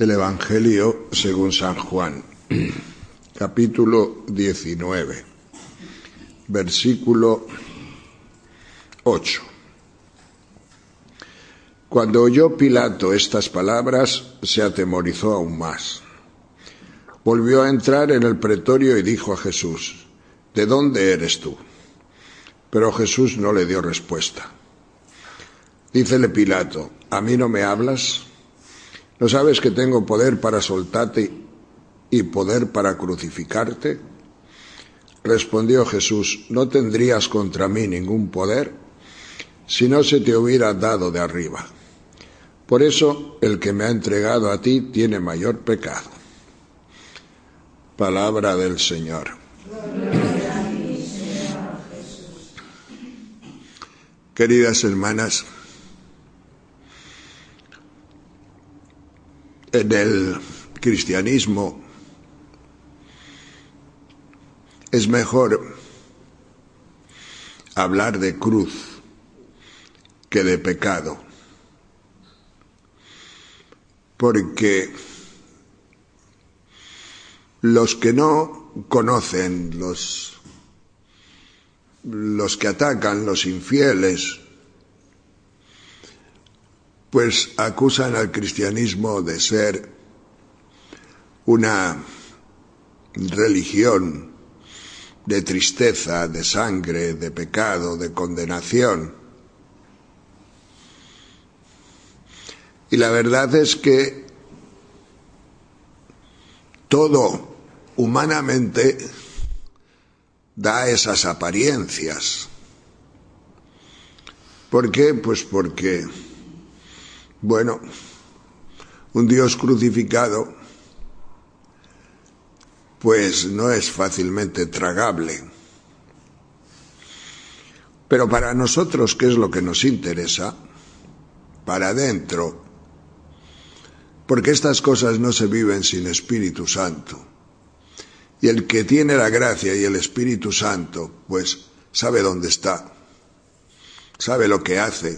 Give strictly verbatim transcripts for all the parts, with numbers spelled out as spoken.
El Evangelio según San Juan, capítulo diecinueve, versículo ocho. Cuando oyó Pilato estas palabras, se atemorizó aún más. Volvió a entrar en el pretorio y dijo a Jesús: ¿De dónde eres tú? Pero Jesús no le dio respuesta. Dícele Pilato: ¿A mí no me hablas? ¿No sabes que tengo poder para soltarte y poder para crucificarte? Respondió Jesús: No tendrías contra mí ningún poder si no se te hubiera dado de arriba. Por eso el que me ha entregado a ti tiene mayor pecado. Palabra del Señor. Queridas hermanas, en el cristianismo es mejor hablar de cruz que de pecado, porque los que no conocen, los, los que atacan, los infieles, pues acusan al cristianismo de ser una religión de tristeza, de sangre, de pecado, de condenación. Y la verdad es que todo humanamente da esas apariencias. ¿Por qué? Pues porque, bueno, un Dios crucificado pues no es fácilmente tragable. Pero para nosotros, ¿qué es lo que nos interesa? Para adentro. Porque estas cosas no se viven sin Espíritu Santo. Y el que tiene la gracia y el Espíritu Santo, pues sabe dónde está, sabe lo que hace,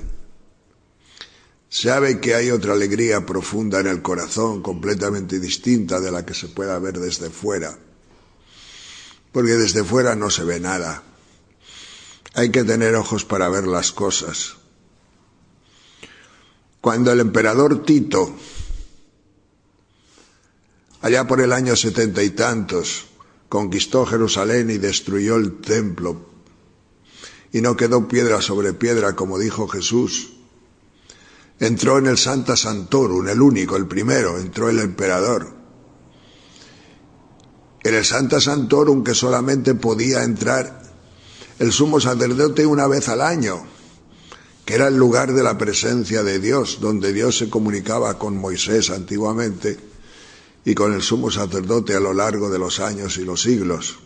sabe que hay otra alegría profunda en el corazón, completamente distinta de la que se pueda ver desde fuera. Porque desde fuera no se ve nada. Hay que tener ojos para ver las cosas. Cuando el emperador Tito, allá por el año setenta y tantos, conquistó Jerusalén y destruyó el templo, y no quedó piedra sobre piedra, como dijo Jesús, entró en el Sancta Sanctorum, el único, el primero, entró el emperador. En el Sancta Sanctorum, que solamente podía entrar el sumo sacerdote una vez al año, que era el lugar de la presencia de Dios, donde Dios se comunicaba con Moisés antiguamente y con el sumo sacerdote a lo largo de los años y los siglos.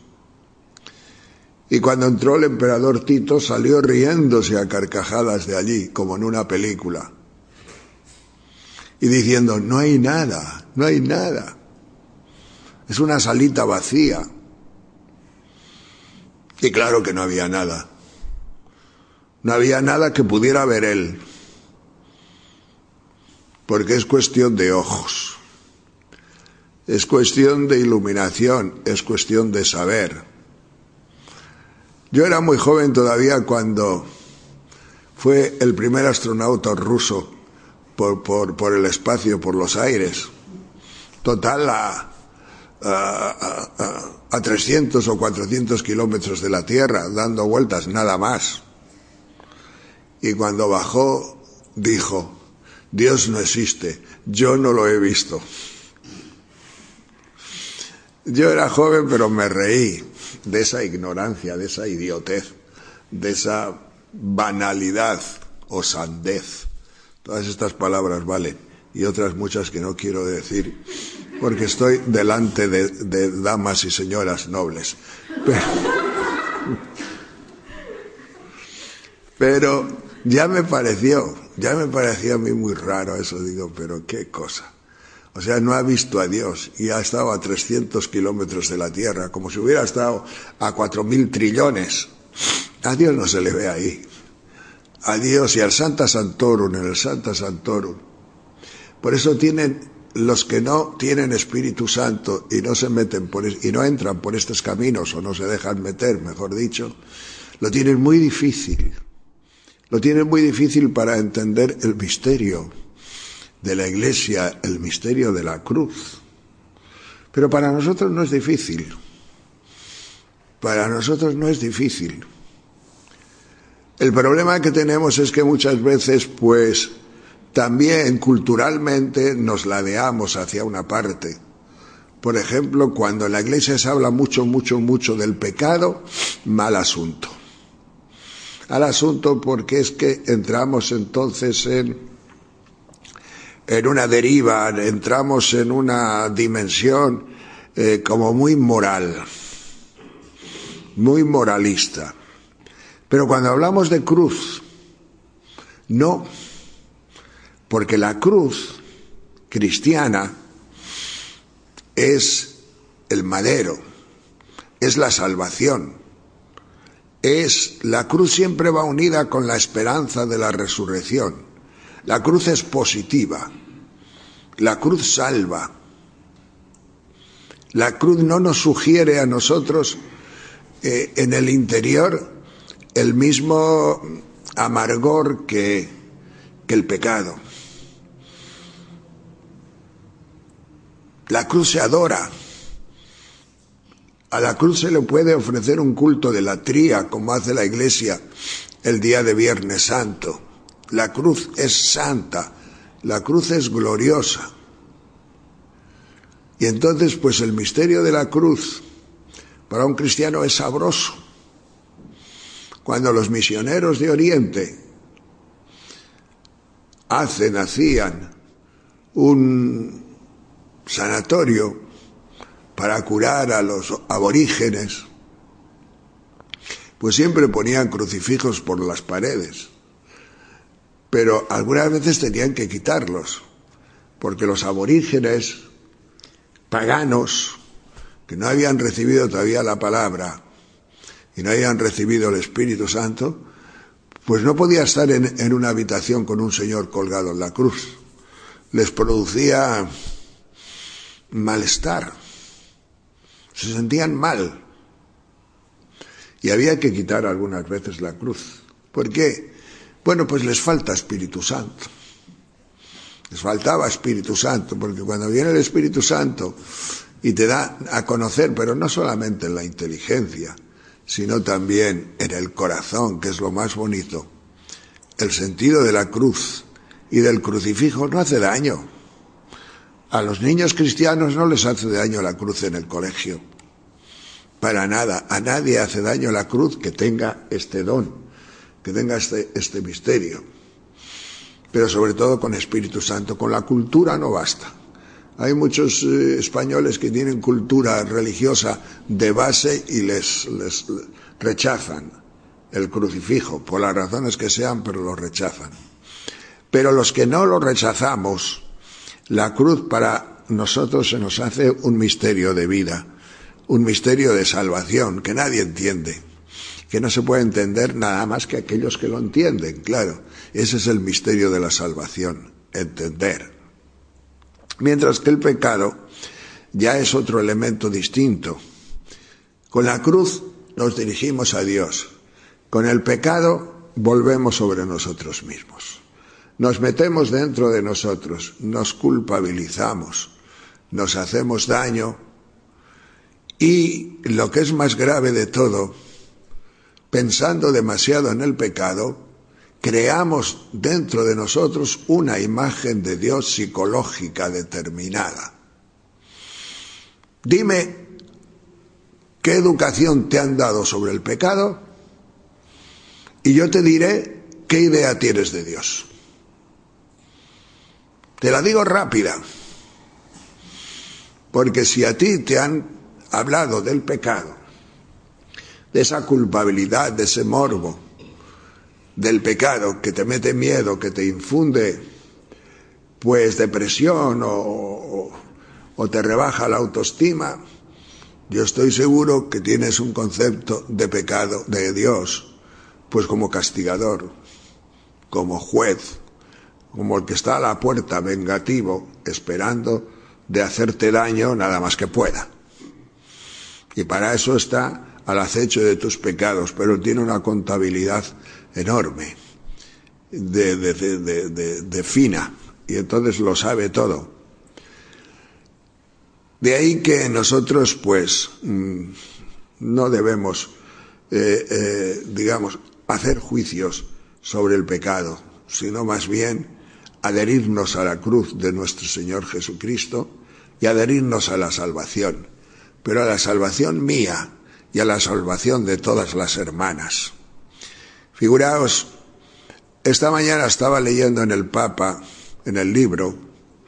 Y cuando entró el emperador Tito, salió riéndose a carcajadas de allí, como en una película, y diciendo: no hay nada, no hay nada. Es una salita vacía. Y claro que no había nada. No había nada que pudiera ver él. Porque es cuestión de ojos. Es cuestión de iluminación. Es cuestión de saber. Yo era muy joven todavía cuando fue el primer astronauta ruso por, por, por el espacio, por los aires. Total a... A, a, a trescientos o cuatrocientos kilómetros de la Tierra, dando vueltas, nada más. Y cuando bajó, dijo: Dios no existe, yo no lo he visto. Yo era joven, pero me reí de esa ignorancia, de esa idiotez, de esa banalidad o sandez. Todas estas palabras valen, y otras muchas que no quiero decir, porque estoy delante de, de damas y señoras nobles. Pero, pero ya me pareció, ya me parecía a mí muy raro eso. Digo, pero qué cosa. O sea, no ha visto a Dios y ha estado a trescientos kilómetros de la Tierra, como si hubiera estado a cuatro mil trillones. A Dios no se le ve ahí. A Dios y al Sancta Sanctorum, en el Sancta Sanctorum. Por eso tienen los que no tienen Espíritu Santo y no se meten por es, y no entran por estos caminos, o no se dejan meter, mejor dicho, lo tienen muy difícil. Lo tienen muy difícil para entender el misterio de la Iglesia, el misterio de la cruz. Pero para nosotros no es difícil. Para nosotros no es difícil. El problema que tenemos es que muchas veces, pues, también culturalmente nos ladeamos hacia una parte. Por ejemplo, cuando en la Iglesia se habla mucho, mucho, mucho del pecado, mal asunto. Mal asunto porque es que entramos entonces en, en una deriva, entramos en una dimensión eh, como muy moral, muy moralista. Pero cuando hablamos de cruz, no, porque la cruz cristiana es el madero, es la salvación, es la cruz siempre va unida con la esperanza de la resurrección. La cruz es positiva, la cruz salva, la cruz no nos sugiere a nosotros eh, en el interior el mismo amargor que, que el pecado. La cruz se adora. A la cruz se le puede ofrecer un culto de latría, como hace la Iglesia el día de Viernes Santo. La cruz es santa, la cruz es gloriosa. Y entonces, pues el misterio de la cruz para un cristiano es sabroso. Cuando los misioneros de Oriente hacen, hacían un sanatorio para curar a los aborígenes, pues siempre ponían crucifijos por las paredes, pero algunas veces tenían que quitarlos, porque los aborígenes paganos, que no habían recibido todavía la palabra y no habían recibido el Espíritu Santo, pues no podía estar en, en una habitación con un señor colgado en la cruz. Les producía malestar, se sentían mal, y había que quitar algunas veces la cruz. ¿Por qué? Bueno, pues les falta Espíritu Santo. Les faltaba Espíritu Santo, porque cuando viene el Espíritu Santo y te da a conocer, pero no solamente en la inteligencia, sino también en el corazón, que es lo más bonito, el sentido de la cruz y del crucifijo no hace daño. A los niños cristianos no les hace daño la cruz en el colegio. Para nada. A nadie hace daño la cruz que tenga este don, que tenga este, este misterio. Pero sobre todo con Espíritu Santo. Con la cultura no basta. Hay muchos eh, españoles que tienen cultura religiosa de base y les, les rechazan el crucifijo, por las razones que sean, pero lo rechazan. Pero los que no lo rechazamos, la cruz para nosotros se nos hace un misterio de vida, un misterio de salvación que nadie entiende, que no se puede entender nada más que aquellos que lo entienden, claro. Ese es el misterio de la salvación, entender. Mientras que el pecado ya es otro elemento distinto. Con la cruz nos dirigimos a Dios. Con el pecado volvemos sobre nosotros mismos. Nos metemos dentro de nosotros, nos culpabilizamos, nos hacemos daño y, lo que es más grave de todo, pensando demasiado en el pecado, creamos dentro de nosotros una imagen de Dios psicológica determinada. Dime, ¿qué educación te han dado sobre el pecado? Y yo te diré qué idea tienes de Dios. Te la digo rápida, porque si a ti te han hablado del pecado, de esa culpabilidad, de ese morbo, del pecado que te mete miedo, que te infunde pues depresión o, o, o te rebaja la autoestima, yo estoy seguro que tienes un concepto de pecado, de Dios, pues como castigador, como juez, como el que está a la puerta vengativo, esperando de hacerte daño nada más que pueda. Y para eso está al acecho de tus pecados, pero tiene una contabilidad enorme, de, de, de, de, de, de fina, y entonces lo sabe todo. De ahí que nosotros, pues, no debemos, eh, eh, digamos, hacer juicios sobre el pecado, sino más bien adherirnos a la cruz de nuestro Señor Jesucristo y adherirnos a la salvación, pero a la salvación mía y a la salvación de todas las hermanas. Figuraos, esta mañana estaba leyendo en el Papa, en el libro,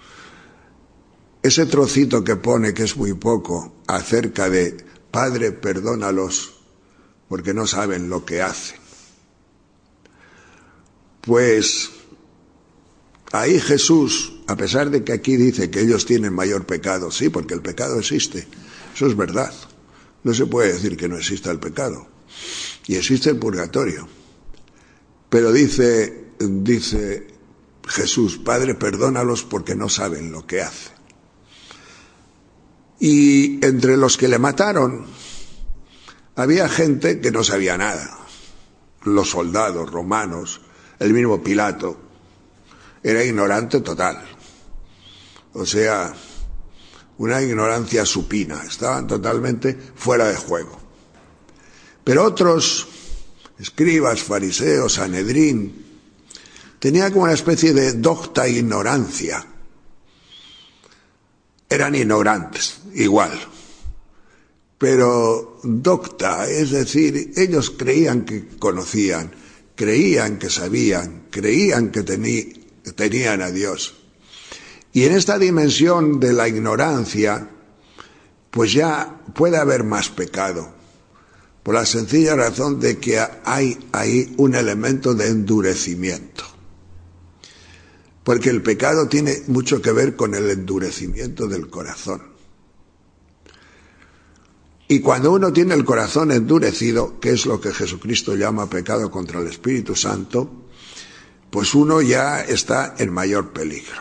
ese trocito que pone, que es muy poco, acerca de Padre, perdónalos, porque no saben lo que hacen. Pues ahí Jesús, a pesar de que aquí dice que ellos tienen mayor pecado, sí, porque el pecado existe, eso es verdad. No se puede decir que no exista el pecado. Y existe el purgatorio. Pero dice, dice Jesús, Padre, perdónalos porque no saben lo que hacen. Y entre los que le mataron había gente que no sabía nada. Los soldados romanos, el mismo Pilato, era ignorante total. O sea, una ignorancia supina. Estaban totalmente fuera de juego. Pero otros, escribas, fariseos, Sanedrín, tenían como una especie de docta ignorancia. Eran ignorantes, igual. Pero docta, es decir, ellos creían que conocían, creían que sabían, creían que tení, tenían a Dios. Y en esta dimensión de la ignorancia, pues ya puede haber más pecado, por la sencilla razón de que hay ahí un elemento de endurecimiento. Porque el pecado tiene mucho que ver con el endurecimiento del corazón. Y cuando uno tiene el corazón endurecido, que es lo que Jesucristo llama pecado contra el Espíritu Santo, pues uno ya está en mayor peligro.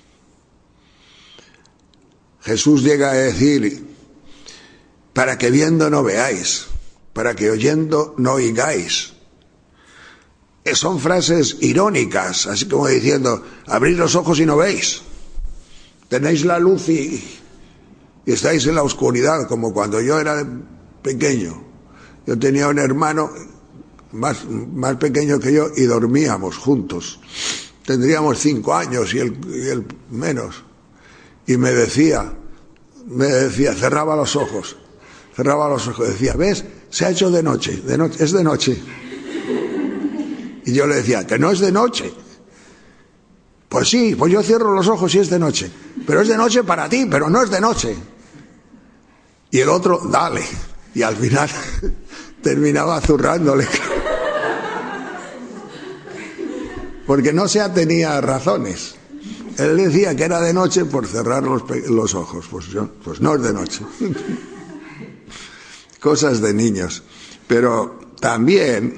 Jesús llega a decir, para que viendo no veáis, para que oyendo no oigáis. Son frases irónicas, así como diciendo, abrid los ojos y no veis. Tenéis la luz y, y estáis en la oscuridad, como cuando yo era pequeño. Yo tenía un hermano más, más pequeño que yo y dormíamos juntos. Tendríamos cinco años y él, y él menos. Y me decía, me decía, cerraba los ojos, cerraba los ojos, decía, ¿ves? Se ha hecho de noche, de noche, es de noche. Y yo le decía, que no es de noche. Pues sí, pues yo cierro los ojos y es de noche. Pero es de noche para ti, pero no es de noche. Y el otro, dale. Y al final terminaba zurrándole. Porque no se atenía a razones. Él decía que era de noche por cerrar los, los ojos. Pues, yo, pues no es de noche. Cosas de niños. Pero también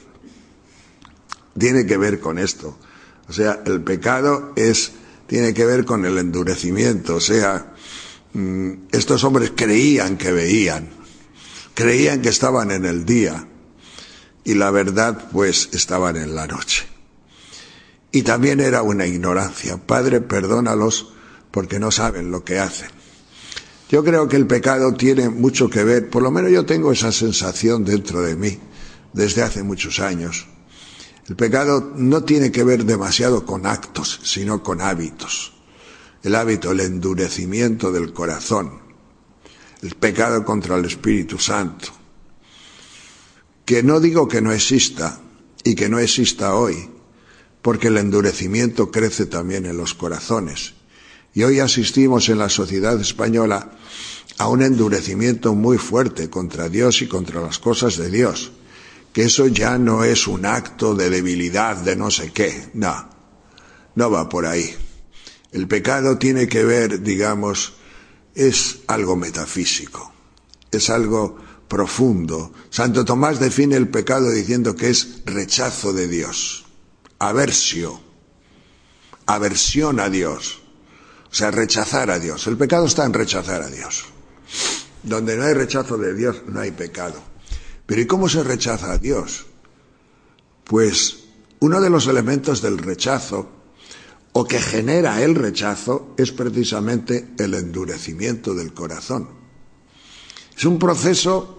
tiene que ver con esto. O sea, el pecado es, tiene que ver con el endurecimiento. O sea, mmm, estos hombres creían que veían, creían que estaban en el día, y la verdad, pues, estaban en la noche. Y también era una ignorancia. Padre, perdónalos porque no saben lo que hacen. Yo creo que el pecado tiene mucho que ver, por lo menos yo tengo esa sensación dentro de mí, desde hace muchos años. El pecado no tiene que ver demasiado con actos, sino con hábitos. El hábito, el endurecimiento del corazón. El pecado contra el Espíritu Santo. Que no digo que no exista y que no exista hoy, porque el endurecimiento crece también en los corazones. Y hoy asistimos en la sociedad española a un endurecimiento muy fuerte contra Dios y contra las cosas de Dios. Que eso ya no es un acto de debilidad, de no sé qué, no, no va por ahí. El pecado tiene que ver, digamos, es algo metafísico, es algo profundo. Santo Tomás define el pecado diciendo que es rechazo de Dios, aversio, aversión a Dios, o sea, rechazar a Dios. El pecado está en rechazar a Dios. Donde no hay rechazo de Dios, no hay pecado. Pero ¿y cómo se rechaza a Dios? Pues uno de los elementos del rechazo, o que genera el rechazo, es precisamente el endurecimiento del corazón. Es un proceso,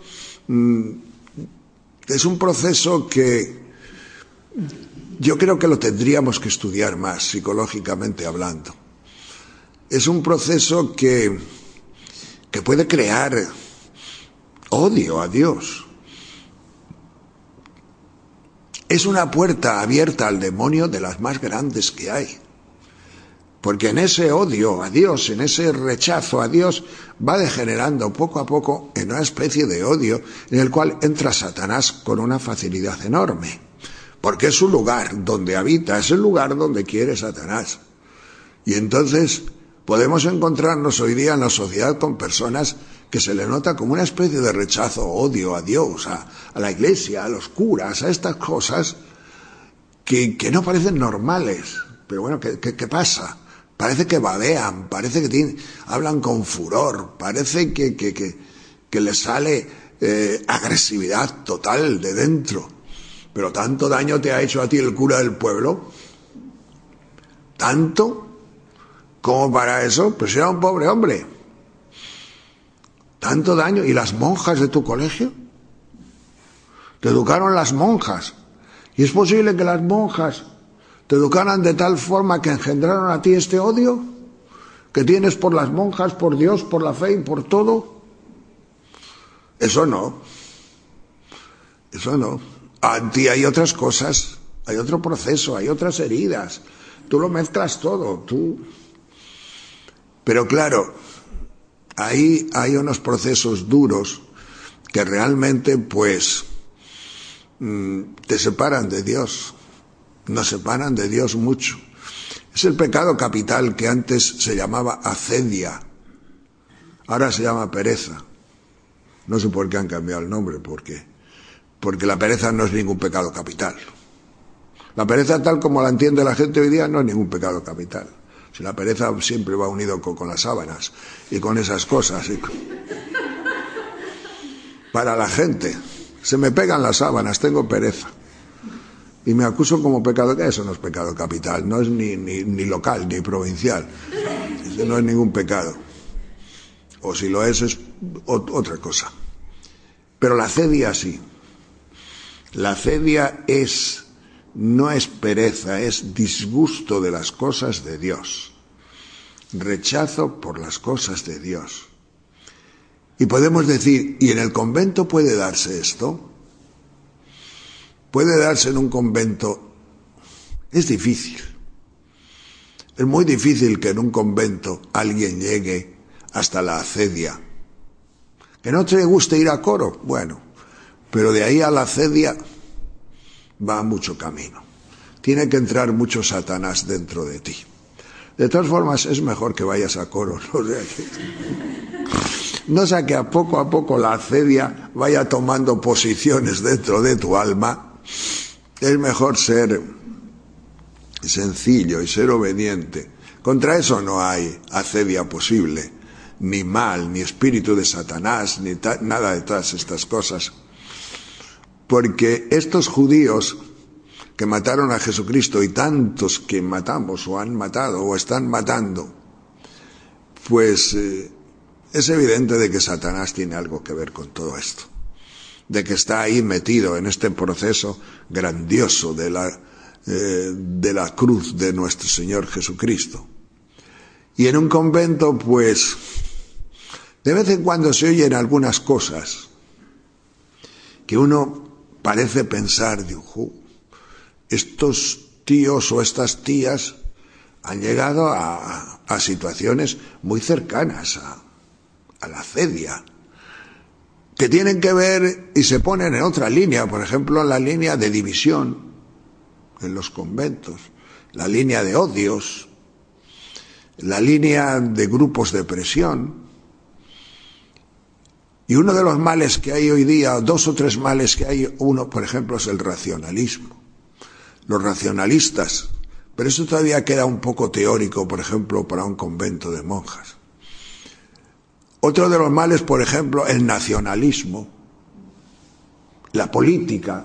es un proceso que yo creo que lo tendríamos que estudiar más, psicológicamente hablando. Es un proceso que, que puede crear odio a Dios. Es una puerta abierta al demonio de las más grandes que hay. Porque en ese odio a Dios, en ese rechazo a Dios, va degenerando poco a poco en una especie de odio en el cual entra Satanás con una facilidad enorme. Porque es su lugar donde habita, es el lugar donde quiere Satanás. Y entonces podemos encontrarnos hoy día en la sociedad con personas que se le nota como una especie de rechazo, odio a Dios, a, a la iglesia, a los curas, a estas cosas que, que no parecen normales. Pero bueno, ¿qué, qué, qué pasa? Parece que babean, parece que tienen, hablan con furor, parece que, que, que, que les sale eh, agresividad total de dentro. Pero ¿tanto daño te ha hecho a ti el cura del pueblo? ¿Tanto? ¿Cómo para eso? Pues era un pobre hombre. ¿Tanto daño? ¿Y las monjas de tu colegio? Te educaron las monjas. ¿Y es posible que las monjas te educaran de tal forma que engendraron a ti este odio que tienes por las monjas, por Dios, por la fe y por todo? Eso no. Eso no. A ti hay otras cosas, hay otro proceso, hay otras heridas. Tú lo mezclas todo, tú. Pero claro, ahí hay unos procesos duros que realmente, pues, te separan de Dios. Nos separan de Dios mucho. Es el pecado capital que antes se llamaba acedia. Ahora se llama pereza. No sé por qué han cambiado el nombre, ¿por qué? Porque la pereza no es ningún pecado capital. La pereza tal como la entiende la gente hoy día no es ningún pecado capital. Si la pereza siempre va unido con, con las sábanas y con esas cosas. Y con... Para la gente, se me pegan las sábanas, tengo pereza. Y me acuso como pecado, que eso no es pecado capital, no es ni, ni, ni local, ni provincial. No es ningún pecado. O si lo es, es otra cosa. Pero la acedia sí. La acedia es, no es pereza, es disgusto de las cosas de Dios. Rechazo por las cosas de Dios. Y podemos decir, ¿y en el convento puede darse esto? Puede darse en un convento. Es difícil. Es muy difícil que en un convento alguien llegue hasta la acedia. ¿Que no te guste ir a coro? Bueno, pero de ahí a la acedia va mucho camino. Tiene que entrar mucho Satanás dentro de ti. De todas formas, es mejor que vayas a coro. No sea que, no sea que a poco a poco la acedia vaya tomando posiciones dentro de tu alma. Es mejor ser sencillo y ser obediente. Contra eso no hay acedia posible, ni mal, ni espíritu de Satanás, ni ta- nada de todas estas cosas. Porque estos judíos que mataron a Jesucristo y tantos que matamos o han matado o están matando, pues eh, es evidente de que Satanás tiene algo que ver con todo esto. De que está ahí metido en este proceso grandioso de la, eh, de la cruz de nuestro Señor Jesucristo. Y en un convento, pues, de vez en cuando se oyen algunas cosas que uno parece pensar, digo, estos tíos o estas tías han llegado a, a situaciones muy cercanas a, a la acedia, que tienen que ver y se ponen en otra línea, por ejemplo, en la línea de división en los conventos, la línea de odios, la línea de grupos de presión. Y uno de los males que hay hoy día, dos o tres males que hay, uno, por ejemplo, es el racionalismo. Los racionalistas Pero eso todavía queda un poco teórico, por ejemplo, para un convento de monjas. Otro de los males, por ejemplo, el nacionalismo, la política.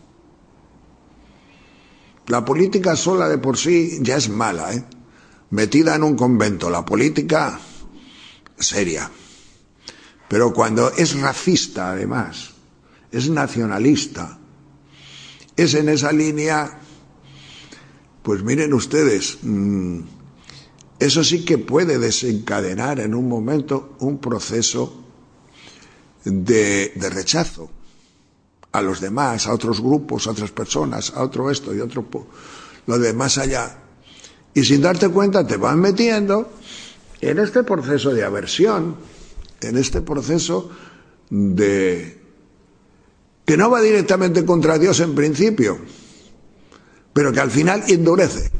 La política sola de por sí ya es mala, ¿eh? Metida en un convento, la política seria. Pero cuando es racista, además, es nacionalista, es en esa línea, pues miren ustedes, mmm, eso sí que puede desencadenar en un momento un proceso de, de rechazo a los demás, a otros grupos, a otras personas, a otro esto y otro lo de más allá. Y sin darte cuenta te van metiendo en este proceso de aversión, en este proceso de que no va directamente contra Dios en principio, pero que al final endurece.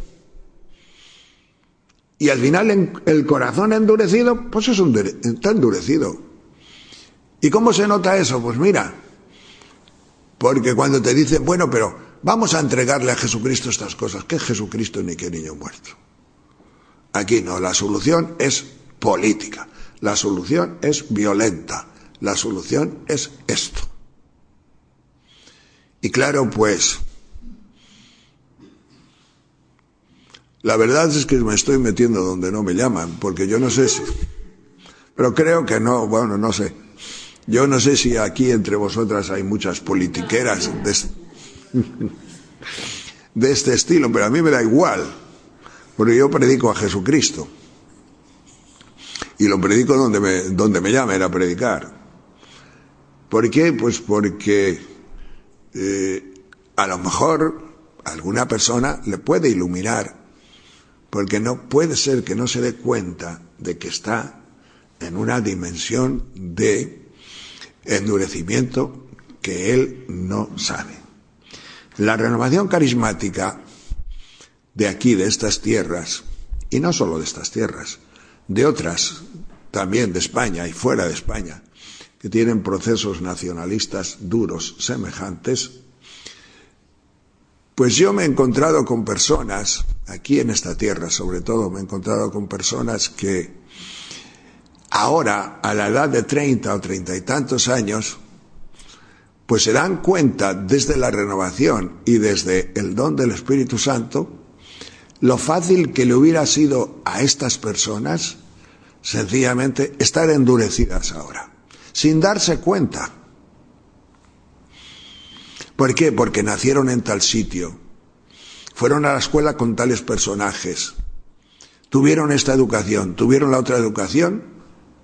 Y al final el corazón endurecido, pues es un, está endurecido. ¿Y cómo se nota eso? Pues mira, porque cuando te dicen, bueno, pero vamos a entregarle a Jesucristo estas cosas, ¿qué es Jesucristo ni qué niño muerto? Aquí no, la solución es política, la solución es violenta, la solución es esto. Y claro, pues, la verdad es que me estoy metiendo donde no me llaman, porque yo no sé si, pero creo que no, bueno, no sé. Yo no sé si aquí entre vosotras hay muchas politiqueras de, de este estilo, pero a mí me da igual, porque yo predico a Jesucristo. Y lo predico donde me, donde me llamen a predicar. ¿Por qué? Pues porque eh, a lo mejor a alguna persona le puede iluminar, porque no puede ser que no se dé cuenta de que está en una dimensión de endurecimiento que él no sabe. La renovación carismática de aquí, de estas tierras, y no solo de estas tierras, de otras también de España y fuera de España, que tienen procesos nacionalistas duros semejantes, pues yo me he encontrado con personas, aquí en esta tierra sobre todo, me he encontrado con personas que ahora, a la edad de treinta o treinta y tantos años, pues se dan cuenta desde la renovación y desde el don del Espíritu Santo, lo fácil que le hubiera sido a estas personas, sencillamente, estar endurecidas ahora, sin darse cuenta. ¿Por qué? Porque nacieron en tal sitio, fueron a la escuela con tales personajes, tuvieron esta educación, tuvieron la otra educación,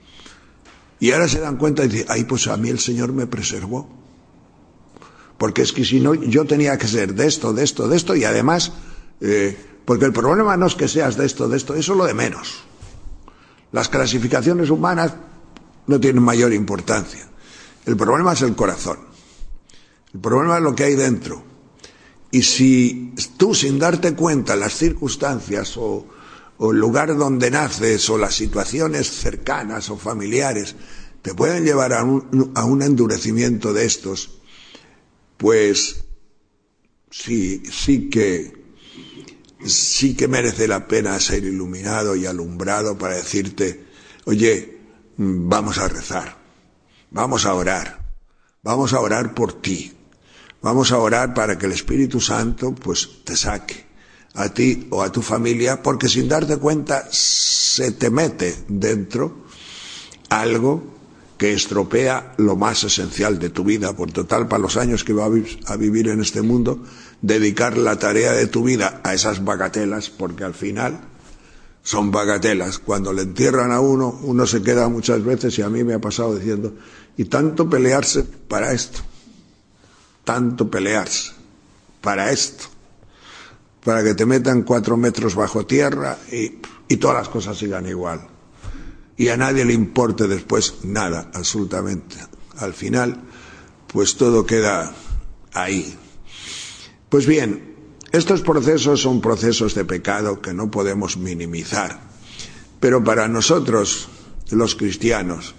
y ahora se dan cuenta y dicen, ay, pues a mí el Señor me preservó. Porque es que si no, yo tenía que ser de esto, de esto, de esto, y además, eh, porque el problema no es que seas de esto, de esto, eso es lo de menos. Las clasificaciones humanas no tienen mayor importancia. El problema es el corazón. El problema es lo que hay dentro. Y si tú, sin darte cuenta, las circunstancias o o el lugar donde naces, o las situaciones cercanas o familiares, te pueden llevar a un, a un endurecimiento de estos, pues sí, sí que, sí que merece la pena ser iluminado y alumbrado para decirte, oye, vamos a rezar, vamos a orar, vamos a orar por ti, vamos a orar para que el Espíritu Santo, pues, te saque a ti o a tu familia, porque sin darte cuenta se te mete dentro algo que estropea lo más esencial de tu vida. Por total, para los años que vas a vivir en este mundo, dedicar la tarea de tu vida a esas bagatelas, porque al final son bagatelas. Cuando le entierran a uno, uno se queda muchas veces, y a mí me ha pasado diciendo, y tanto pelearse para esto, tanto pelearse para esto, para que te metan cuatro metros bajo tierra y, y todas las cosas sigan igual. Y a nadie le importe después nada, absolutamente. Al final, pues todo queda ahí. Pues bien, estos procesos son procesos de pecado que no podemos minimizar. Pero para nosotros, los cristianos,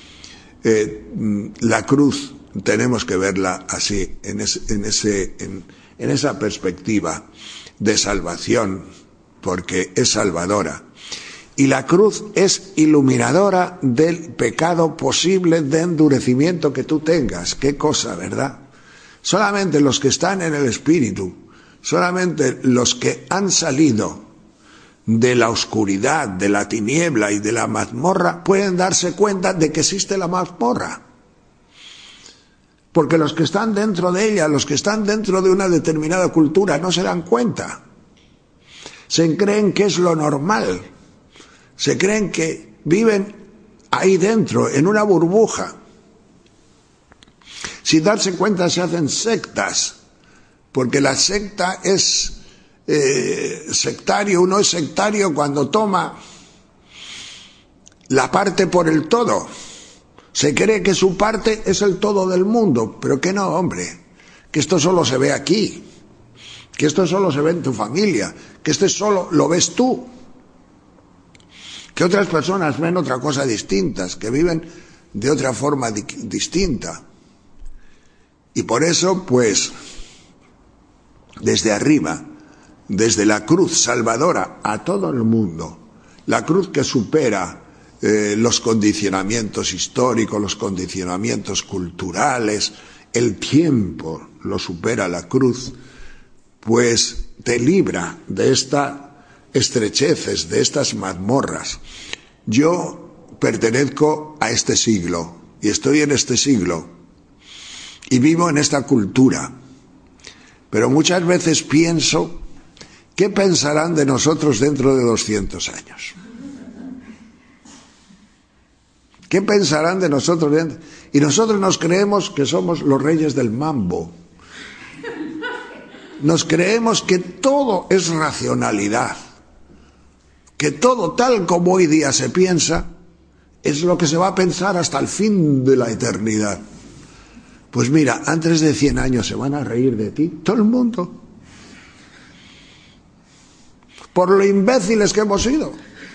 eh, la cruz tenemos que verla así, en, ese, en, ese, en, en esa perspectiva. de salvación, porque es salvadora. Y la cruz es iluminadora del pecado posible de endurecimiento que tú tengas. Qué cosa, ¿verdad? Solamente los que están en el Espíritu, solamente los que han salido de la oscuridad, de la tiniebla y de la mazmorra, pueden darse cuenta de que existe la mazmorra. Porque los que están dentro de ella, los que están dentro de una determinada cultura, no se dan cuenta. Se creen que es lo normal. Se creen que viven ahí dentro, en una burbuja. Sin darse cuenta se hacen sectas, porque la secta es eh, sectario. Uno es sectario cuando toma la parte por el todo. Se cree que su parte es el todo del mundo, pero que no, hombre, que esto solo se ve aquí, que esto solo se ve en tu familia, que esto solo lo ves tú. Que otras personas ven otra cosa distinta, que viven de otra forma di- distinta. Y por eso, pues, desde arriba, desde la cruz salvadora a todo el mundo, la cruz que supera eh, los condicionamientos históricos, los condicionamientos culturales, el tiempo lo supera la cruz, pues te libra de esta estrecheces, de estas mazmorras. Yo pertenezco a este siglo y estoy en este siglo y vivo en esta cultura, pero muchas veces pienso, ¿qué pensarán de nosotros dentro de doscientos años? ¿Qué pensarán de nosotros dentro? Y nosotros nos creemos que somos los reyes del mambo. Nos creemos que todo es racionalidad, que todo tal como hoy día se piensa es lo que se va a pensar hasta el fin de la eternidad. Pues mira, antes de cien años se van a reír de ti todo el mundo, por lo imbéciles que hemos sido,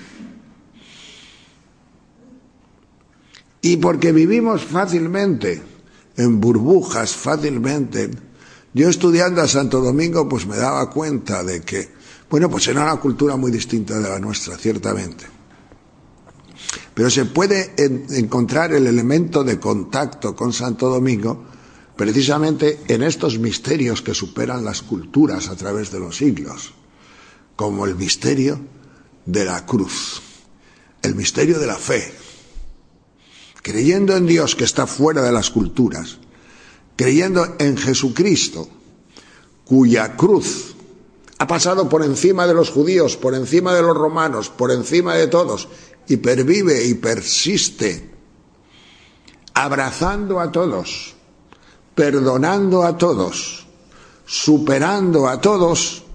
y porque vivimos fácilmente en burbujas, fácilmente. Yo estudiando a Santo Domingo, pues me daba cuenta de que, bueno, pues era una cultura muy distinta de la nuestra, ciertamente. Pero se puede en, encontrar el elemento de contacto con Santo Domingo precisamente en estos misterios que superan las culturas a través de los siglos, como el misterio de la cruz, el misterio de la fe, creyendo en Dios que está fuera de las culturas, creyendo en Jesucristo, cuya cruz ha pasado por encima de los judíos, por encima de los romanos, por encima de todos, y pervive y persiste, abrazando a todos, perdonando a todos, superando a todos.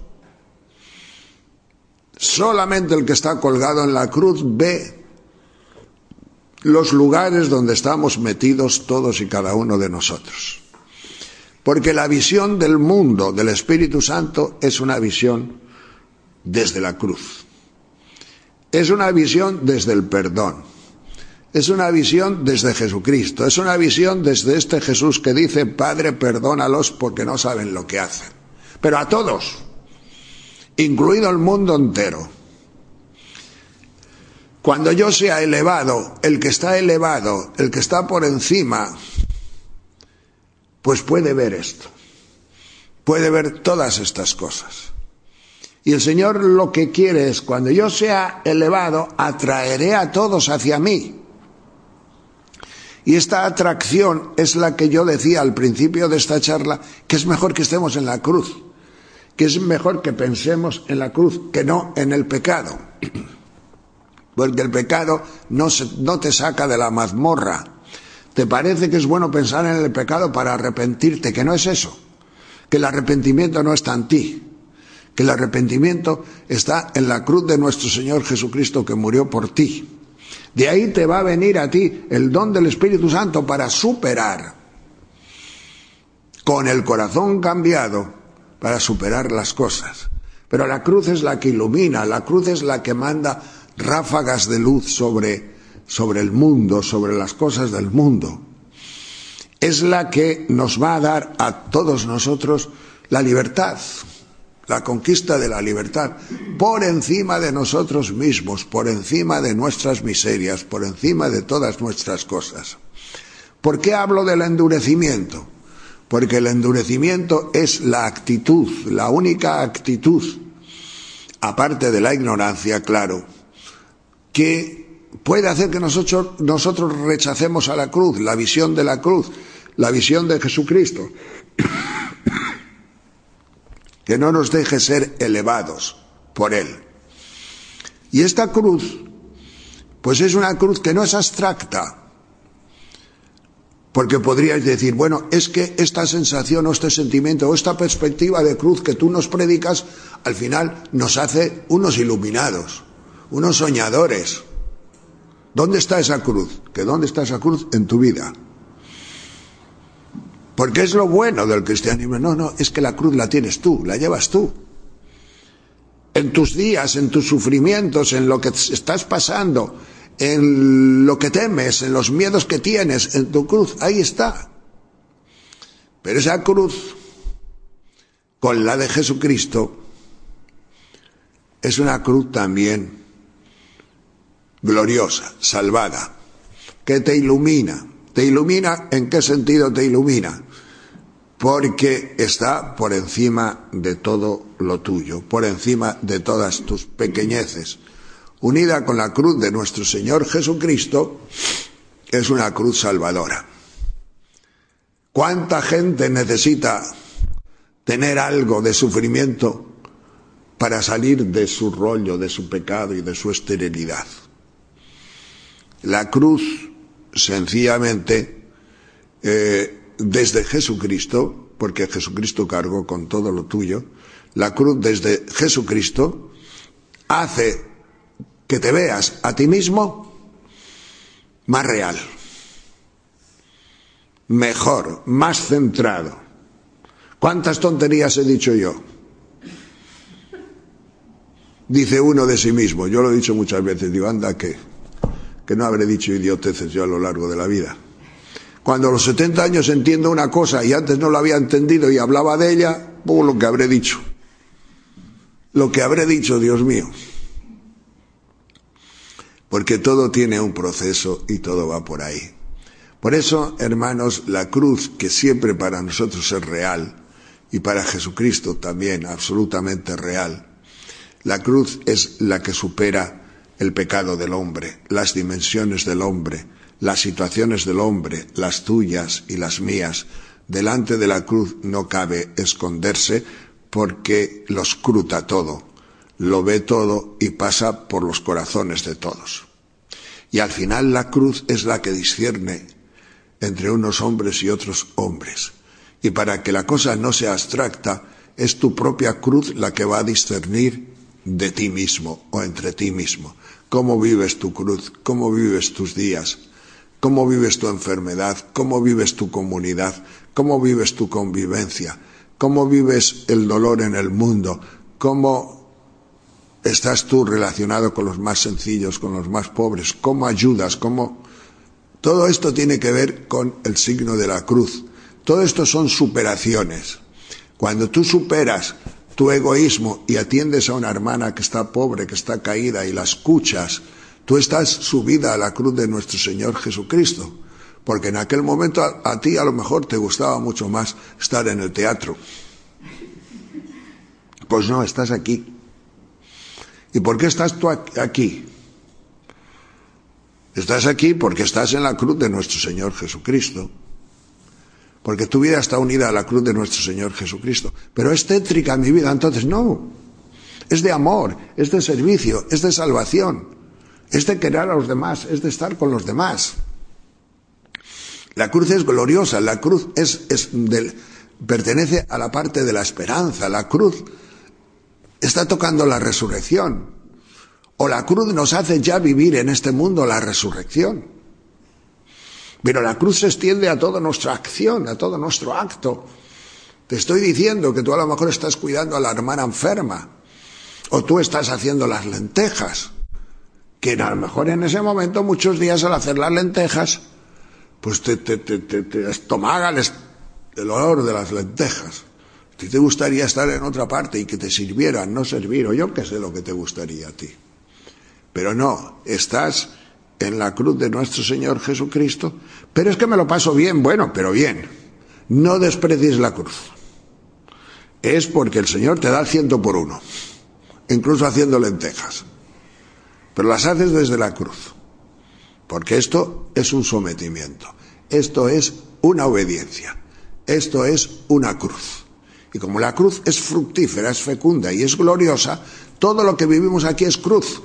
Solamente el que está colgado en la cruz ve los lugares donde estamos metidos todos y cada uno de nosotros. Porque la visión del mundo del Espíritu Santo es una visión desde la cruz. Es una visión desde el perdón. Es una visión desde Jesucristo. Es una visión desde este Jesús que dice, Padre, perdónalos porque no saben lo que hacen. Pero a todos, incluido el mundo entero. Cuando yo sea elevado, el que está elevado, el que está por encima, pues puede ver esto, puede ver todas estas cosas. Y el Señor lo que quiere es, cuando yo sea elevado, atraeré a todos hacia mí. Y esta atracción es la que yo decía al principio de esta charla, que es mejor que estemos en la cruz, que es mejor que pensemos en la cruz que no en el pecado. Porque el pecado no, se, no te saca de la mazmorra. ¿Te parece que es bueno pensar en el pecado para arrepentirte? Que no es eso. Que el arrepentimiento no está en ti. Que el arrepentimiento está en la cruz de nuestro Señor Jesucristo que murió por ti. De ahí te va a venir a ti el don del Espíritu Santo para superar, con el corazón cambiado, para superar las cosas. Pero la cruz es la que ilumina, la cruz es la que manda ráfagas de luz sobre, sobre el mundo, sobre las cosas del mundo. Es la que nos va a dar a todos nosotros la libertad, la conquista de la libertad, por encima de nosotros mismos, por encima de nuestras miserias, por encima de todas nuestras cosas. ¿Por qué hablo del endurecimiento? Porque el endurecimiento es la actitud, la única actitud, aparte de la ignorancia, claro, que puede hacer que nosotros, nosotros rechacemos a la cruz, la visión de la cruz, la visión de Jesucristo, que no nos deje ser elevados por Él. Y esta cruz, pues es una cruz que no es abstracta, porque podríais decir, bueno, es que esta sensación o este sentimiento o esta perspectiva de cruz que tú nos predicas, al final nos hace unos iluminados, unos soñadores. ¿Dónde está esa cruz? ¿Que dónde está esa cruz? En tu vida. Porque es lo bueno del cristianismo. No, no, es que la cruz la tienes tú, la llevas tú. En tus días, en tus sufrimientos, en lo que estás pasando, en lo que temes, en los miedos que tienes, en tu cruz, ahí está. Pero esa cruz, con la de Jesucristo, es una cruz también gloriosa, salvada, que te ilumina. ¿Te ilumina? ¿En qué sentido te ilumina? Porque está por encima de todo lo tuyo, por encima de todas tus pequeñeces. Unida con la cruz de nuestro Señor Jesucristo, es una cruz salvadora. ¿Cuánta gente necesita tener algo de sufrimiento para salir de su rollo, de su pecado y de su esterilidad? La cruz, sencillamente, eh, desde Jesucristo, porque Jesucristo cargó con todo lo tuyo, la cruz desde Jesucristo hace que te veas a ti mismo más real, mejor, más centrado. ¿Cuántas tonterías he dicho yo? Dice uno de sí mismo, yo lo he dicho muchas veces, digo, anda que, que no habré dicho idioteces yo a lo largo de la vida. Cuando a los setenta años entiendo una cosa y antes no la había entendido y hablaba de ella, pues lo que habré dicho. Lo que habré dicho, Dios mío. Porque todo tiene un proceso y todo va por ahí. Por eso, hermanos, la cruz, que siempre para nosotros es real, y para Jesucristo también absolutamente real, la cruz es la que supera el pecado del hombre, las dimensiones del hombre, las situaciones del hombre, las tuyas y las mías. Delante de la cruz no cabe esconderse porque lo escruta todo, lo ve todo y pasa por los corazones de todos. Y al final la cruz es la que discierne entre unos hombres y otros hombres. Y para que la cosa no sea abstracta, es tu propia cruz la que va a discernir de ti mismo o entre ti mismo. ¿Cómo vives tu cruz? ¿Cómo vives tus días? ¿Cómo vives tu enfermedad? ¿Cómo vives tu comunidad? ¿Cómo vives tu convivencia? ¿Cómo vives el dolor en el mundo? ¿Cómo estás tú relacionado con los más sencillos, con los más pobres? ¿Cómo ayudas? ¿Cómo? Todo esto tiene que ver con el signo de la cruz. Todo esto son superaciones. Cuando tú superas tu egoísmo y atiendes a una hermana que está pobre, que está caída y la escuchas, tú estás subida a la cruz de nuestro Señor Jesucristo, porque en aquel momento a, a ti a lo mejor te gustaba mucho más estar en el teatro. Pues no, estás aquí. ¿Y por qué estás tú aquí? Estás aquí porque estás en la cruz de nuestro Señor Jesucristo, porque tu vida está unida a la cruz de nuestro Señor Jesucristo. Pero es tétrica mi vida, entonces no. Es de amor, es de servicio, es de salvación. Es de querer a los demás, es de estar con los demás. La cruz es gloriosa, la cruz es, es del, pertenece a la parte de la esperanza. La cruz está tocando la resurrección. O la cruz nos hace ya vivir en este mundo la resurrección. Pero la cruz se extiende a toda nuestra acción, a todo nuestro acto. Te estoy diciendo que tú a lo mejor estás cuidando a la hermana enferma, o tú estás haciendo las lentejas, que a lo mejor en ese momento, muchos días al hacer las lentejas, pues te, te, te, te, te estomaga el, el olor de las lentejas. ti te gustaría estar en otra parte y que te sirvieran, no servir, o yo qué sé lo que te gustaría a ti. Pero no, estás en la cruz de nuestro Señor Jesucristo. Pero es que me lo paso bien, bueno, pero bien. No desprecies la cruz. Es porque el Señor te da el ciento por uno, incluso haciendo lentejas. Pero las haces desde la cruz. Porque esto es un sometimiento. Esto es una obediencia. Esto es una cruz. Y como la cruz es fructífera, es fecunda y es gloriosa, todo lo que vivimos aquí es cruz.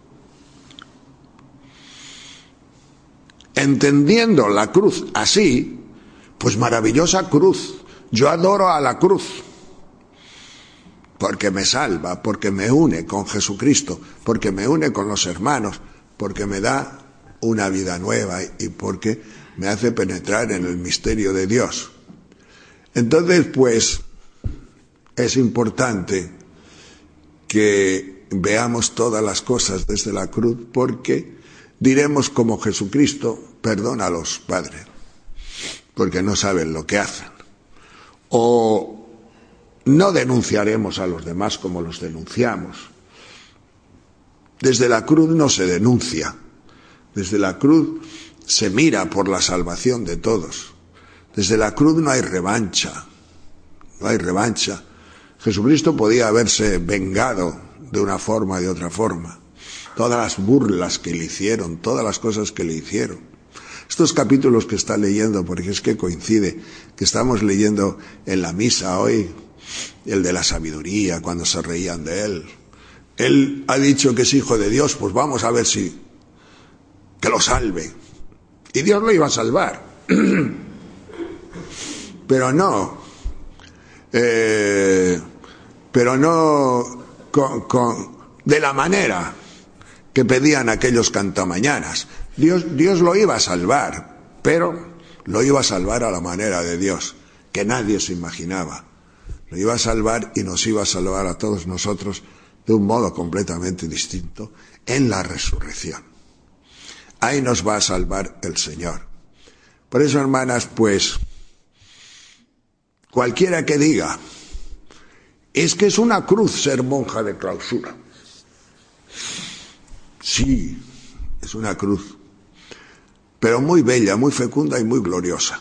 Entendiendo la cruz así, pues maravillosa cruz. Yo adoro a la cruz, porque me salva, porque me une con Jesucristo, porque me une con los hermanos, porque me da una vida nueva y porque me hace penetrar en el misterio de Dios. Entonces, pues, es importante que veamos todas las cosas desde la cruz, porque diremos como Jesucristo: perdónalos, Padre, porque no saben lo que hacen. O no denunciaremos a los demás como los denunciamos. Desde la cruz no se denuncia. Desde la cruz se mira por la salvación de todos. Desde la cruz no hay revancha. No hay revancha. Jesucristo podía haberse vengado de una forma, de otra forma. Todas las burlas que le hicieron, todas las cosas que le hicieron. Estos capítulos que está leyendo, porque es que coincide, que estamos leyendo en la misa hoy, el de la sabiduría, cuando se reían de él. Él ha dicho que es hijo de Dios, pues vamos a ver si, que lo salve. Y Dios lo iba a salvar. Pero no, eh, pero no con, con, de la manera que pedían aquellos cantamañanas. Dios, Dios lo iba a salvar, pero lo iba a salvar a la manera de Dios, que nadie se imaginaba. Lo iba a salvar y nos iba a salvar a todos nosotros de un modo completamente distinto en la resurrección. Ahí nos va a salvar el Señor. Por eso, hermanas, pues, cualquiera que diga, es que es una cruz ser monja de clausura. Sí, es una cruz, pero muy bella, muy fecunda y muy gloriosa.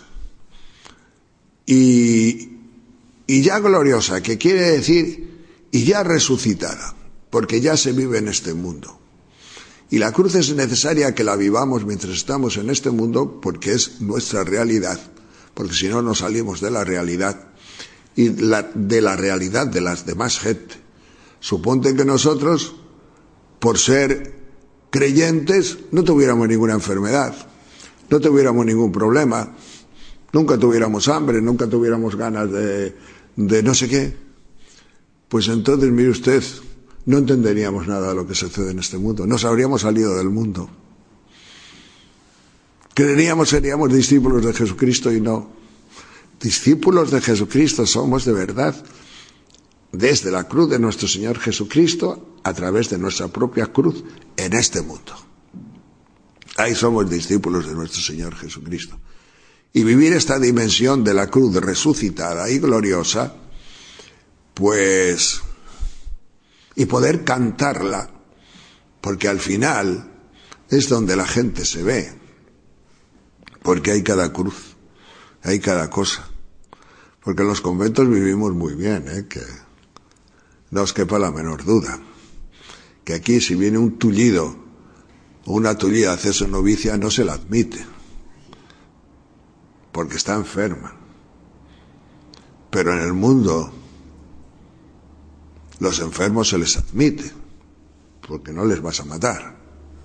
Y, y ya gloriosa, que quiere decir, y ya resucitada, porque ya se vive en este mundo. Y la cruz es necesaria que la vivamos mientras estamos en este mundo, porque es nuestra realidad, porque si no, no salimos de la realidad y la, de la realidad de las demás gente. Suponte que nosotros, por ser creyentes, no tuviéramos ninguna enfermedad, no tuviéramos ningún problema, nunca tuviéramos hambre, nunca tuviéramos ganas de, de no sé qué. Pues entonces, mire usted, no entenderíamos nada de lo que sucede en este mundo, nos habríamos salido del mundo. Creeríamos, seríamos discípulos de Jesucristo y no. Discípulos de Jesucristo somos de verdad, desde la cruz de nuestro Señor Jesucristo, a través de nuestra propia cruz, en este mundo. Ahí somos discípulos de nuestro Señor Jesucristo. Y vivir esta dimensión de la cruz resucitada y gloriosa, pues, y poder cantarla, porque al final es donde la gente se ve, porque hay cada cruz, hay cada cosa. Porque en los conventos vivimos muy bien, ¿eh? Que no os quepa la menor duda. Que aquí, si viene un tullido o una tullida a hacerse novicia, no se la admite, porque está enferma. Pero en el mundo, los enfermos se les admite, porque no les vas a matar.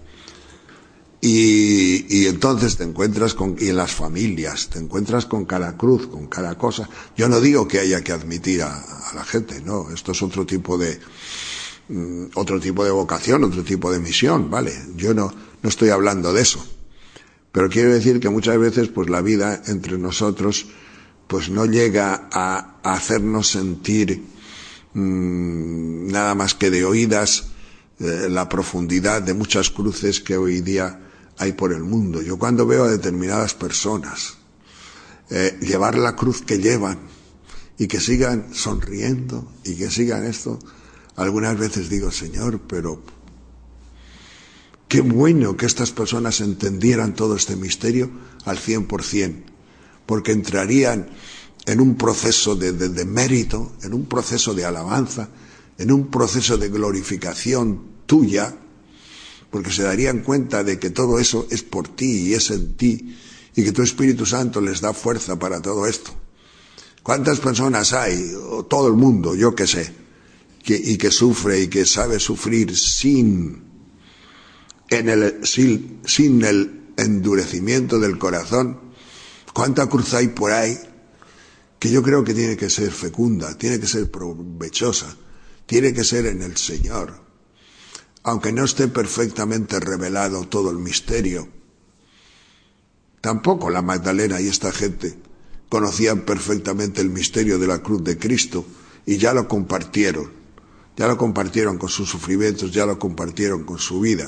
Y, y entonces te encuentras con, y en las familias, te encuentras con cada cruz, con cada cosa. Yo no digo que haya que admitir a, a la gente, no, esto es otro tipo de, mm, otro tipo de vocación, otro tipo de misión, ¿vale? Yo no, no estoy hablando de eso. Pero quiero decir que muchas veces, pues la vida entre nosotros, pues no llega a, a hacernos sentir mmm, nada más que de oídas eh, la profundidad de muchas cruces que hoy día hay por el mundo. Yo cuando veo a determinadas personas eh, llevar la cruz que llevan y que sigan sonriendo y que sigan esto. Algunas veces digo, Señor, pero qué bueno que estas personas entendieran todo este misterio al cien por cien, porque entrarían en un proceso de, de, de mérito, en un proceso de alabanza, en un proceso de glorificación tuya, porque se darían cuenta de que todo eso es por ti y es en ti, y que tu Espíritu Santo les da fuerza para todo esto. ¿Cuántas personas hay, o todo el mundo, yo qué sé, que, y que sufre y que sabe sufrir sin, en el, sin, sin el endurecimiento del corazón? ¿Cuánta cruz hay por ahí que yo creo que tiene que ser fecunda, tiene que ser provechosa, tiene que ser en el Señor? Aunque no esté perfectamente revelado todo el misterio, tampoco la Magdalena y esta gente conocían perfectamente el misterio de la cruz de Cristo y ya lo compartieron, ya lo compartieron con sus sufrimientos, ya lo compartieron con su vida.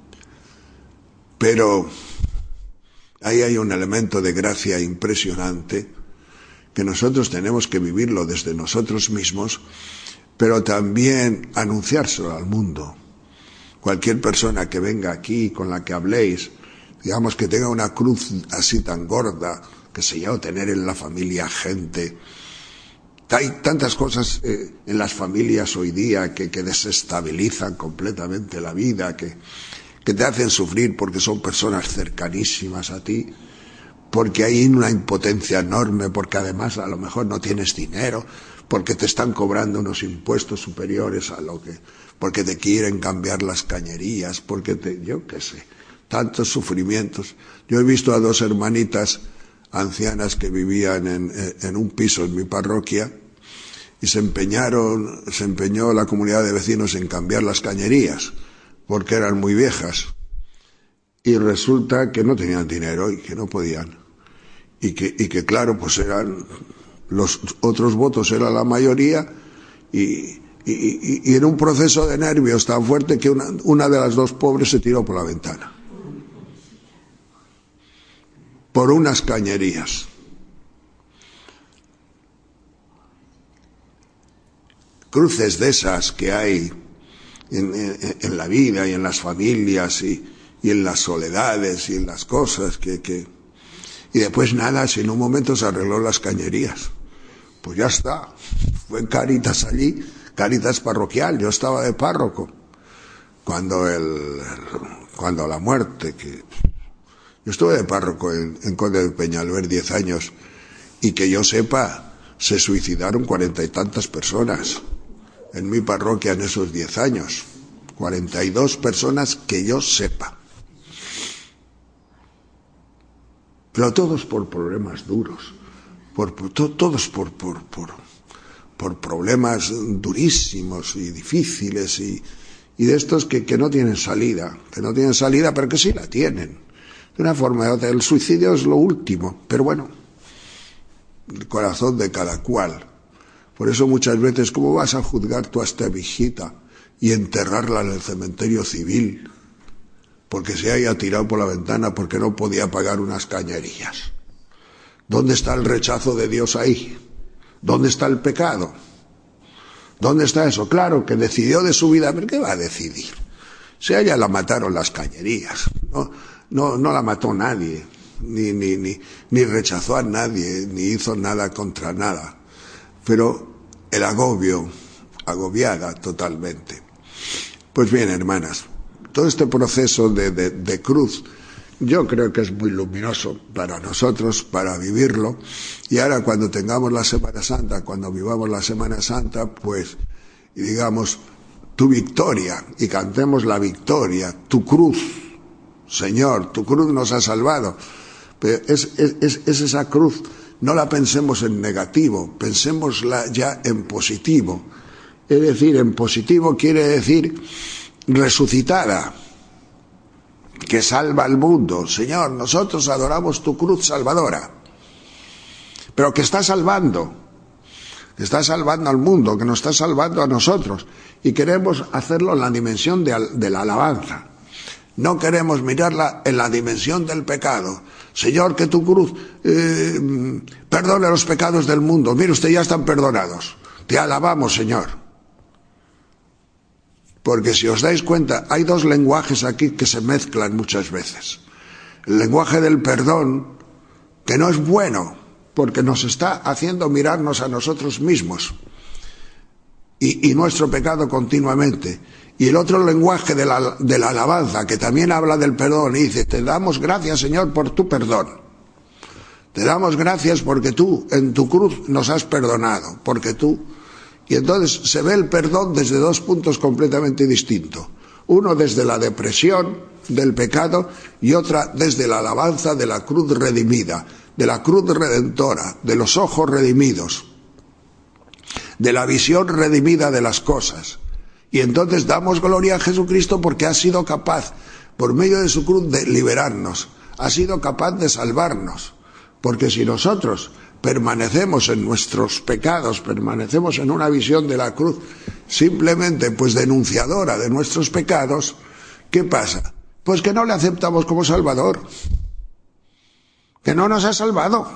Pero ahí hay un elemento de gracia impresionante que nosotros tenemos que vivirlo desde nosotros mismos, pero también anunciárselo al mundo. Cualquier persona que venga aquí con la que habléis, digamos que tenga una cruz así tan gorda, que sé yo, tener en la familia gente. Hay tantas cosas eh, en las familias hoy día que, que desestabilizan completamente la vida, que, que te hacen sufrir porque son personas cercanísimas a ti, porque hay una impotencia enorme, porque además a lo mejor no tienes dinero, porque te están cobrando unos impuestos superiores a lo que, porque te quieren cambiar las cañerías, porque te, yo qué sé, tantos sufrimientos. Yo he visto a dos hermanitas ancianas que vivían en, en un piso en mi parroquia y se empeñaron, se empeñó la comunidad de vecinos en cambiar las cañerías porque eran muy viejas y resulta que no tenían dinero y que no podían y que, y que claro, pues eran los otros votos, era la mayoría y, y, y, y en un proceso de nervios tan fuerte que una, una de las dos pobres se tiró por la ventana por unas cañerías. Cruces de esas que hay en, en, en la vida y en las familias y, y en las soledades y en las cosas que, que... Y después nada, si en un momento se arregló las cañerías. Pues ya está. Fue en Cáritas allí, Cáritas parroquial, yo estaba de párroco. Cuando el, cuando la muerte, que... Yo estuve de párroco en, en Conde de Peñalver diez años y que yo sepa, se suicidaron cuarenta y tantas personas en mi parroquia en esos diez años. Cuarenta y dos personas que yo sepa. Pero todos por problemas duros, por, por, to, todos por, por, por, por problemas durísimos y difíciles y, y de estos que, que no tienen salida, que no tienen salida pero que sí la tienen. De una forma u otra, el suicidio es lo último, pero bueno, el corazón de cada cual. Por eso muchas veces, ¿cómo vas a juzgar tú a esta viejita y enterrarla en el cementerio civil? Porque se haya tirado por la ventana porque no podía pagar unas cañerías. ¿Dónde está el rechazo de Dios ahí? ¿Dónde está el pecado? ¿Dónde está eso? Claro, que decidió de su vida, pero ¿qué va a decidir? Si a ella la mataron las cañerías, ¿no? No, no la mató nadie, ni, ni, ni, ni rechazó a nadie, ni hizo nada contra nada. Pero el agobio, agobiada totalmente. Pues bien, hermanas, todo este proceso de, de, de cruz, yo creo que es muy luminoso para nosotros, para vivirlo. Y ahora cuando tengamos la Semana Santa, cuando vivamos la Semana Santa, pues, y digamos, tu victoria, y cantemos la victoria, tu cruz. Señor, tu cruz nos ha salvado. Pero es, es, es esa cruz, no la pensemos en negativo, pensémosla ya en positivo. Es decir, en positivo quiere decir resucitada, que salva al mundo. Señor, nosotros adoramos tu cruz salvadora, pero que está salvando, que está salvando al mundo, que nos está salvando a nosotros, y queremos hacerlo en la dimensión de, de la alabanza. No queremos mirarla en la dimensión del pecado. Señor, que tu cruz eh, perdone los pecados del mundo. Mire usted, ya están perdonados. Te alabamos, Señor. Porque si os dais cuenta, hay dos lenguajes aquí que se mezclan muchas veces. El lenguaje del perdón, que no es bueno, porque nos está haciendo mirarnos a nosotros mismos y, y nuestro pecado continuamente. Y el otro lenguaje de la, de la alabanza, que también habla del perdón, y dice, te damos gracias, Señor, por tu perdón. Te damos gracias porque tú, en tu cruz, nos has perdonado, porque tú... Y entonces se ve el perdón desde dos puntos completamente distintos. Uno desde la depresión del pecado y otra desde la alabanza de la cruz redimida, de la cruz redentora, de los ojos redimidos, de la visión redimida de las cosas. Y entonces damos gloria a Jesucristo porque ha sido capaz, por medio de su cruz, de liberarnos. Ha sido capaz de salvarnos. Porque si nosotros permanecemos en nuestros pecados, permanecemos en una visión de la cruz simplemente pues denunciadora de nuestros pecados, ¿qué pasa? Pues que no le aceptamos como Salvador, que no nos ha salvado,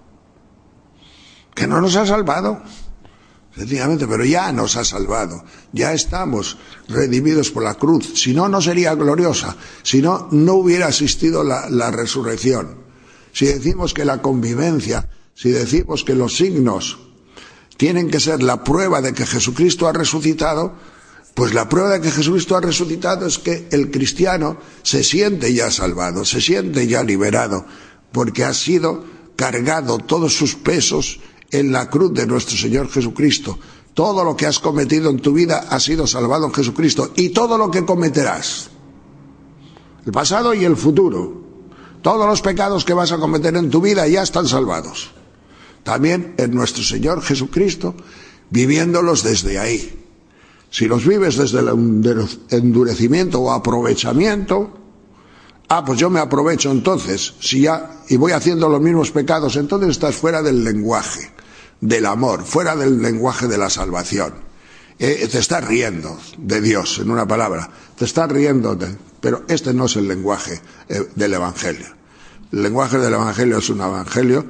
que no nos ha salvado, sencillamente, pero ya nos ha salvado, ya estamos redimidos por la cruz, si no, no sería gloriosa, si no, no hubiera existido la, la resurrección. Si decimos que la convivencia, si decimos que los signos tienen que ser la prueba de que Jesucristo ha resucitado, pues la prueba de que Jesucristo ha resucitado es que el cristiano se siente ya salvado, se siente ya liberado, porque ha sido cargado todos sus pesos en la cruz de nuestro Señor Jesucristo. Todo lo que has cometido en tu vida ha sido salvado en Jesucristo, y todo lo que cometerás, el pasado y el futuro, todos los pecados que vas a cometer en tu vida ya están salvados. También en nuestro Señor Jesucristo, viviéndolos desde ahí. Si los vives desde el endurecimiento o aprovechamiento, ah, pues yo me aprovecho entonces, si ya, y voy haciendo los mismos pecados, entonces estás fuera del lenguaje del amor, fuera del lenguaje de la salvación. Eh, te estás riendo de Dios, en una palabra, te estás riendo, de, pero este no es el lenguaje eh, del Evangelio. El lenguaje del Evangelio es un Evangelio,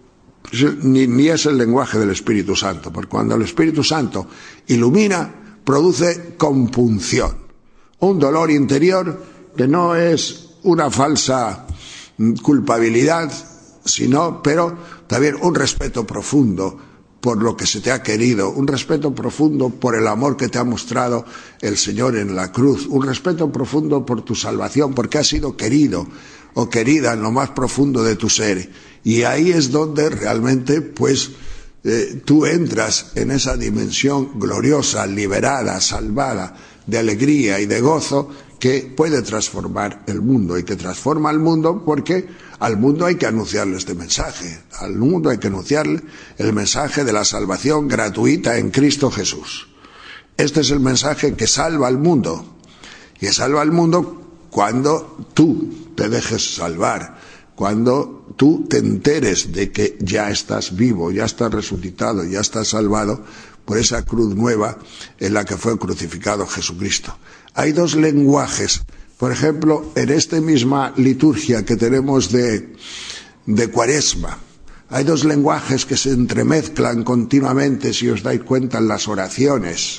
ni, ni es el lenguaje del Espíritu Santo, porque cuando el Espíritu Santo ilumina, produce compunción, un dolor interior que no es una falsa culpabilidad, sino, pero también un respeto profundo por lo que se te ha querido, un respeto profundo por el amor que te ha mostrado el Señor en la cruz, un respeto profundo por tu salvación, porque has sido querido o querida en lo más profundo de tu ser. Y ahí es donde realmente, pues, eh, tú entras en esa dimensión gloriosa, liberada, salvada, de alegría y de gozo, que puede transformar el mundo, y que transforma el mundo porque al mundo hay que anunciarle este mensaje, al mundo hay que anunciarle el mensaje de la salvación gratuita en Cristo Jesús. Este es el mensaje que salva al mundo, y que salva al mundo cuando tú te dejes salvar, cuando tú te enteres de que ya estás vivo, ya estás resucitado, ya estás salvado por esa cruz nueva en la que fue crucificado Jesucristo. Hay dos lenguajes, por ejemplo, en esta misma liturgia que tenemos de, de Cuaresma, hay dos lenguajes que se entremezclan continuamente, si os dais cuenta, en las oraciones.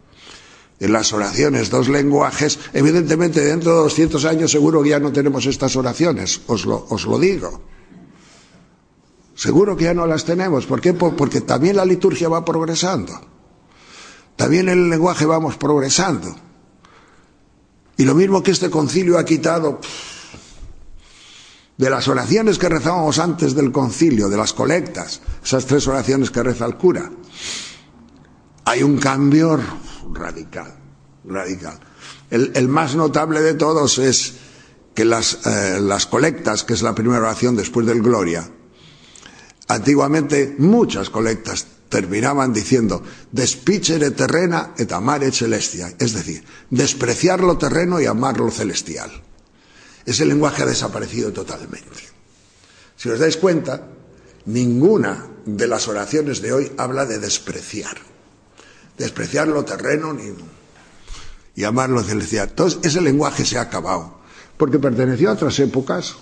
En las oraciones, dos lenguajes. Evidentemente, dentro de doscientos años seguro que ya no tenemos estas oraciones, os lo, os lo digo. Seguro que ya no las tenemos. ¿Por qué? Porque también la liturgia va progresando. También en el lenguaje vamos progresando. Y lo mismo que este concilio ha quitado de las oraciones que rezábamos antes del concilio, de las colectas, esas tres oraciones que reza el cura, hay un cambio radical, radical. El, el más notable de todos es que las, eh, las colectas, que es la primera oración después del Gloria, antiguamente muchas colectas terminaban diciendo despicere terrena et amare celestia, es decir, despreciar lo terreno y amar lo celestial. Ese lenguaje ha desaparecido totalmente. Si os dais cuenta, ninguna de las oraciones de hoy habla de despreciar. Despreciar lo terreno ni, y amar lo celestial. Entonces, ese lenguaje se ha acabado. porque perteneció a otras épocas.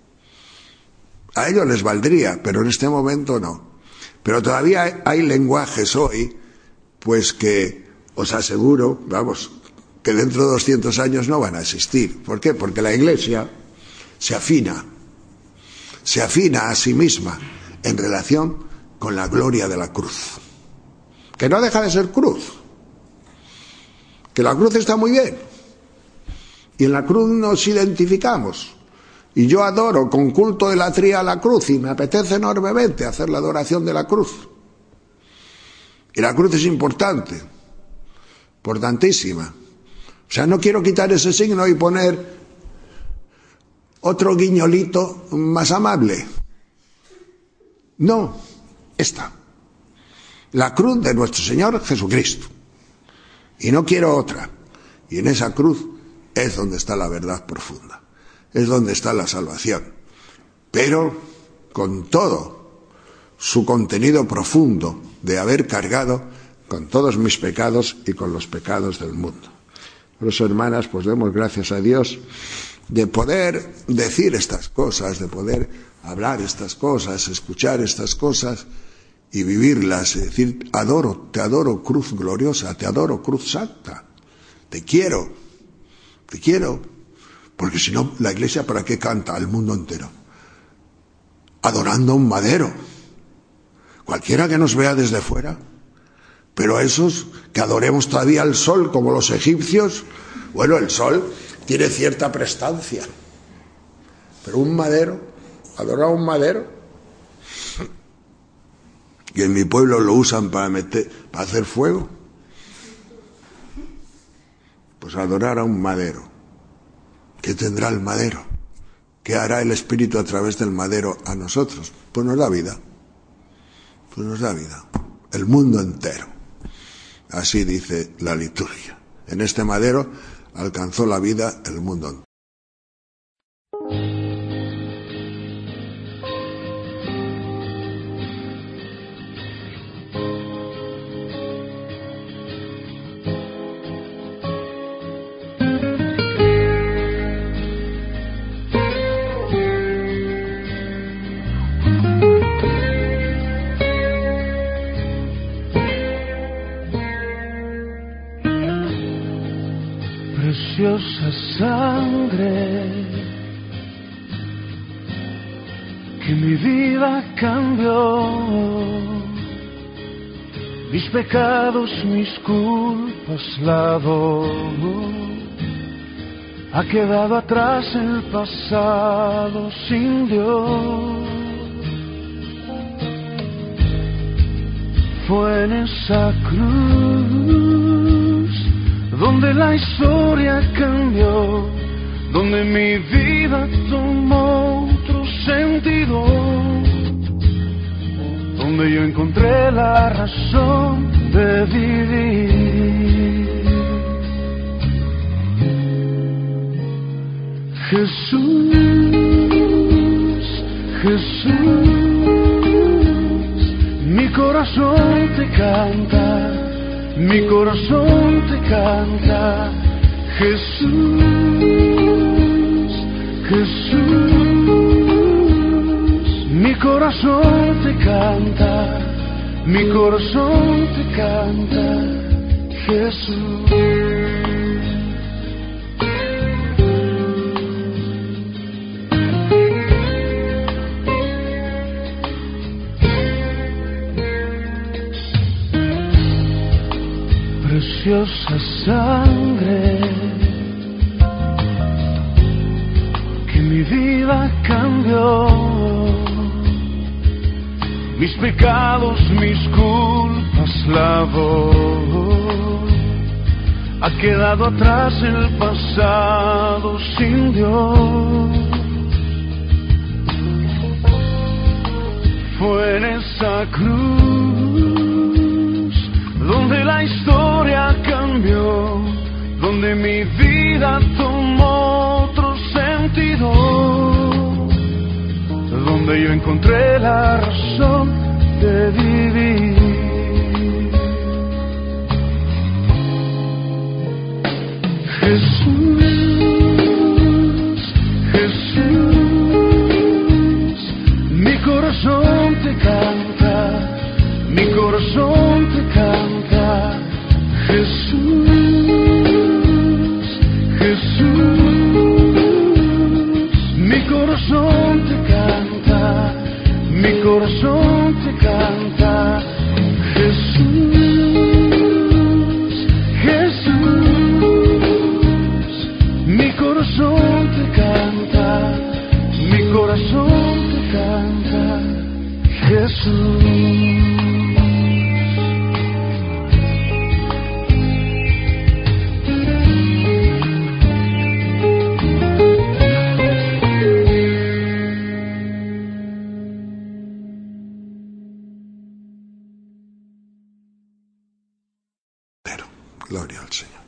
A ellos les valdría, pero en este momento no. Pero todavía hay lenguajes hoy, pues que os aseguro, vamos, que dentro de doscientos años no van a existir. ¿Por qué? Porque la Iglesia se afina, se afina a sí misma en relación con la gloria de la cruz, que no deja de ser cruz, que la cruz está muy bien, y en la cruz nos identificamos, y yo adoro con culto de latría a la cruz, y me apetece enormemente hacer la adoración de la cruz, y la cruz es importante, importantísima. O sea, no quiero quitar ese signo y poner otro guiñolito más amable. No, esta. La cruz de nuestro Señor Jesucristo. Y no quiero otra. Y en esa cruz es donde está la verdad profunda. Es donde está la salvación. Pero con todo su contenido profundo de haber cargado con todos mis pecados y con los pecados del mundo. Por eso, hermanas, pues demos gracias a Dios de poder decir estas cosas, de poder hablar estas cosas, escuchar estas cosas y vivirlas, y decir, adoro, te adoro, cruz gloriosa, te adoro, cruz santa, te quiero, te quiero, porque si no, la Iglesia ¿para qué canta al mundo entero? Adorando a un madero, cualquiera que nos vea desde fuera, pero a esos que adoremos todavía al sol como los egipcios, bueno, el sol tiene cierta prestancia, pero un madero, adorar a un madero, y en mi pueblo lo usan para meter, para hacer fuego, pues adorar a un madero. ¿Qué tendrá el madero? ¿Qué hará el Espíritu a través del madero a nosotros? Pues nos da vida, pues nos da vida, el mundo entero. Así dice la liturgia. En este madero alcanzó la vida el mundo entero. Preciosa sangre que mi vida cambió, mis pecados, mis culpas lavó, ha quedado atrás el pasado sin Dios. Fue en esa cruz donde la historia cambió, donde mi vida tomó otro sentido, donde yo encontré la razón de vivir. Jesús, Jesús, mi corazón te canta. Mi corazón te canta, Jesús, Jesús. Mi corazón te canta, mi corazón te canta, Jesús. Preciosa sangre que mi vida cambió, mis pecados, mis culpas lavó, ha quedado atrás el pasado sin Dios. Fue en esa cruz donde la historia cambió, donde mi vida tomó otro sentido, donde yo encontré la razón de vivir. Jesús, corazón te canta, Jesús, Jesús. Mi corazón te canta, mi corazón te canta, Jesús. Gloria al Señor.